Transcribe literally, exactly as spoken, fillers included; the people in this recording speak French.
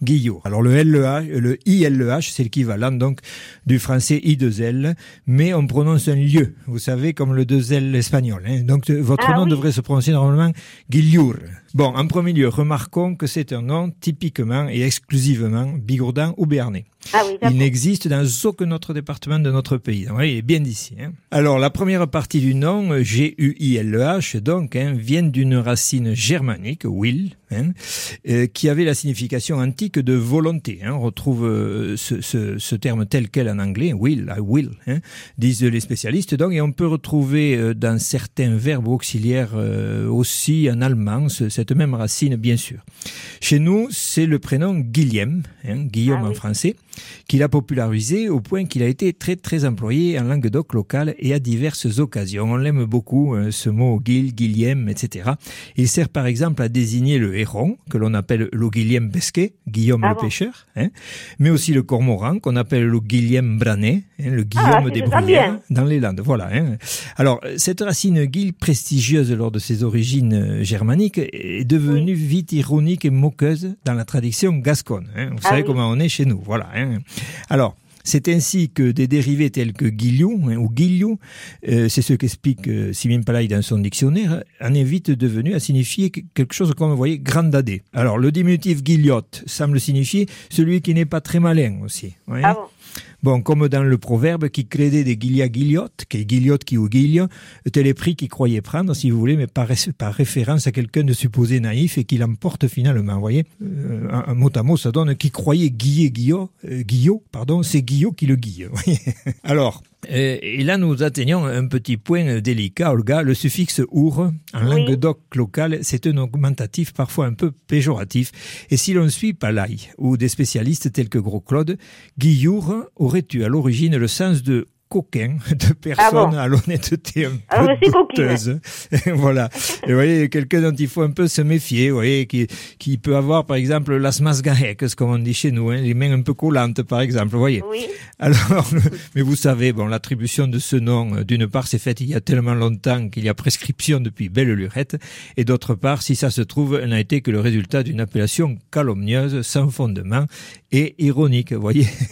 Guillot. Alors le L E H, le I L E H, c'est l'équivalent donc du français I deux L, mais on prononce un lieu, vous savez, comme le deux L espagnol. Hein. Donc votre Ah, nom oui. devrait se prononcer normalement Guilliour. Bon, en premier lieu, remarquons que c'est un nom typiquement et exclusivement bigourdan ou béarnais. Ah oui, d'accord. Il n'existe dans aucun autre département de notre pays. Donc, il est bien d'ici. Hein. Alors, la première partie du nom, G U I L E H, donc, hein, vient d'une racine germanique, will, hein, euh, qui avait la signification antique de volonté. Hein. On retrouve euh, ce, ce, ce terme tel quel en anglais, will, I will, hein, disent les spécialistes. Donc, et on peut retrouver euh, dans certains verbes auxiliaires euh, aussi en allemand ce, cette même racine, bien sûr. Chez nous, c'est le prénom Guillaume, hein, Guillaume Ah, en oui. français, qu'il a popularisé au point qu'il a été très très employé en Languedoc local et à diverses occasions. On l'aime beaucoup, euh, ce mot Guil, Guillem, et cetera. Il sert par exemple à désigner le héron, que l'on appelle le Guillem Besquet, Guillaume Ah le bon. pêcheur, hein, mais aussi le cormoran, qu'on appelle le Guillem Branet, hein, le Guillaume Ah, des c'est ça bruyères, bien. dans les Landes. Voilà. Hein. Alors, cette racine Guil, prestigieuse lors de ses origines euh, germaniques, est devenue Oui. vite ironique et moqueuse dans la tradition gasconne. Hein. Vous Ah savez oui. comment on est chez nous. Voilà. Hein. Alors, c'est ainsi que des dérivés tels que Guillou hein, ou Guillou, euh, c'est ce qu'explique euh, Simin Palay dans son dictionnaire, en est vite devenu à signifier quelque chose comme, vous voyez, grandadé. Alors, le diminutif Guilliotte semble signifier celui qui n'est pas très malin aussi. Vous voyez. Ah bon. Bon, comme dans le proverbe qui crédait des guillia guilliottes, qui est guilliotte qui ou guille, tel est prix qu'il croyait prendre, si vous voulez, mais par, par référence à quelqu'un de supposé naïf et qui l'emporte finalement, vous voyez. Euh, un, un mot à mot, ça donne qui croyait guiller Guillot, euh, Guillot, pardon, c'est Guillot qui le guille, vous voyez. Alors, euh, et là nous atteignons un petit point délicat, Olga, le suffixe our, en Oui. Languedoc local, c'est un augmentatif parfois un peu péjoratif, et si l'on suit Palay, ou des spécialistes tels que Gros Claude, Guillour aurait eu à l'origine le sens de coquin, de personne Ah bon. à l'honnêteté un Alors, peu je suis coquine. douteuse. Voilà. Et vous voyez, quelqu'un dont il faut un peu se méfier, vous voyez, qui, qui peut avoir, par exemple, las masgaheques, comme on dit chez nous, hein, les mains un peu collantes, par exemple, vous voyez. Oui. Alors, mais vous savez, bon, l'attribution de ce nom, d'une part, c'est faite il y a tellement longtemps qu'il y a prescription depuis belle lurette, et d'autre part, si ça se trouve, elle n'a été que le résultat d'une appellation calomnieuse, sans fondement et ironique, vous voyez.